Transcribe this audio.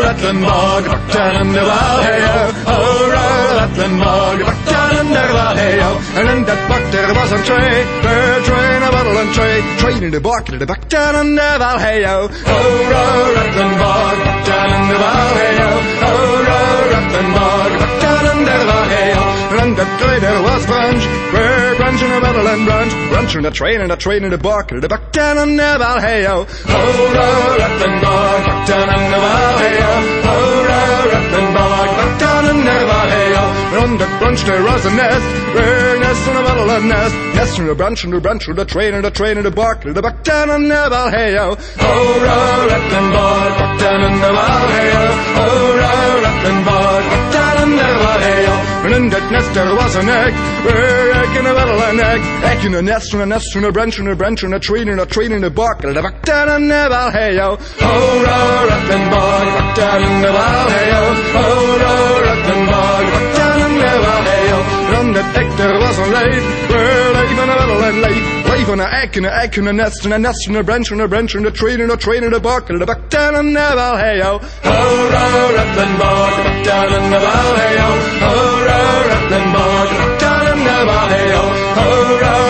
Rathlin bog, back down in the Valhalla. Oh, Rathlin bog, back down in the Valhalla. And in that buck there was a tray, train, a bottle and train in the bucket, back down in the Valhalla. Oh, Rathlin bog, back down in the Valhalla. Oh, Rathlin bog, back down in the Valhalla. And in that tray there was brunch, brunch in a bottle and brunch in the train in the bucket, back down in the Valhalla. Oh, Rathlin bog, back down in the Valhalla. Oh, Rathlin bog, back down in the Valhalla. And on that brunch there was a nest in a bottle and nest in the brunch in the train in the bucket, back down in the Valhalla. Oh, Rathlin bog, back down in the Valhalla. Oh, Rathlin bog, back down in the Valhalla. And in that nest there was an egg in a bottle and egg in a nest in a branch in a tree in the bucket, back down in the Valhalla. Oh, Rathlin bog, back down in the Valhalla. Oh, Rathlin bog, back down in the Valhalla. And on that egg there was a lake in a bottle and lake on an egg in a nest in a branch in a tree in the bucket, back down in the Valhalla. Oh, Rathlin bog, back down in the Valhalla. Oh, Rathlin bog, back down in the Valhalla. Oh,